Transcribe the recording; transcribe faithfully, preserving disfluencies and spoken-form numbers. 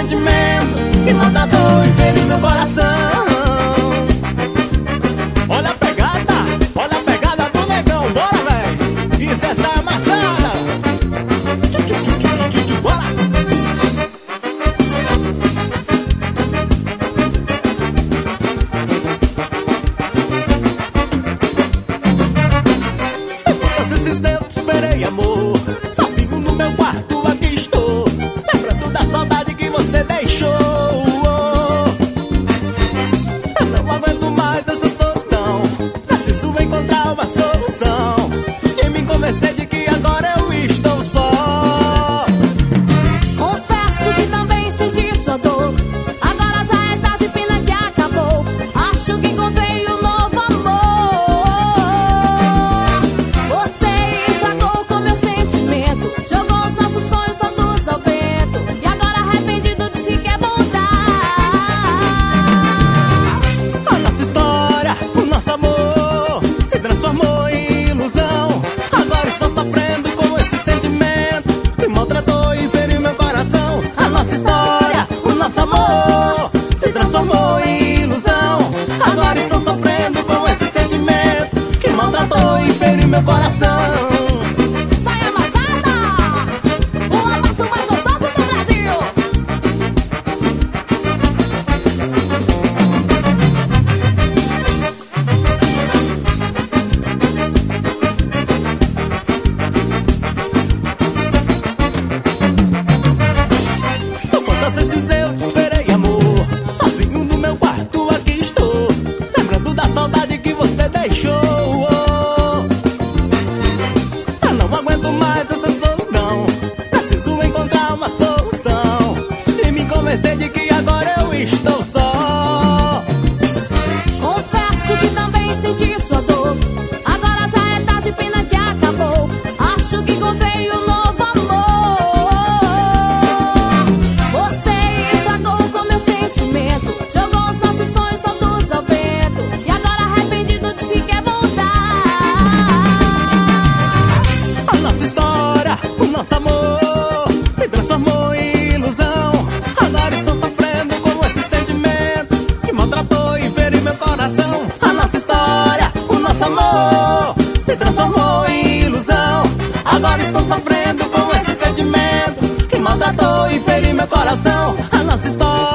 sentimento que maltratou e feriu meu coração. Olha a pegada, olha a pegada do negão, bora véi, isso é essa amassada. Bora! Você se eu te esperei, amor, sozinho no meu quarto aqui estou, lembrando da saudade que você deixou. Eu não aguento mais essa solidão, preciso encontrar uma solução, de me convencer de que agora eu estou só. Confesso que também senti sua dor, agora já é tarde, pena que acabou. Acho que encontrei um novo amor. Você estragou com meu sentimento, jogou os nossos sonhos todos ao vento, e agora arrependido disse que quer voltar. A nossa história, o nosso amor se transformou em ilusão. Agora estou sofrendo com esse sentimento que maltratou e feriu meu coração. A nossa história, o nosso amor se transformou em ilusão. Agora estou sofrendo com esse sentimento que maltratou e feriu meu coração. Sai amassada, o amasso mais gostoso do Brasil. Quantas vezes eu te esperei, amor, sozinho no meu quarto aqui estou, lembrando da saudade que você deixou. Eu não aguento mais essa solidão, preciso encontrar uma solução, e me convencer de que agora eu estou só. Confesso que também senti sua dor, agora já é tarde, pena que acabou. Acho que encontrei um novo amor. Você estragou com meu sentimento, jogou os nossos sonhos todos ao vento, e agora arrependido disse que quer voltar. A nossa história, o nosso amor se transformou em ilusão. Agora estou sofrendo com esse sentimento que maltratou e feriu meu coração. A nossa história, o nosso amor se transformou em ilusão. Agora estou sofrendo com esse sentimento que maltratou e feriu meu coração. A nossa história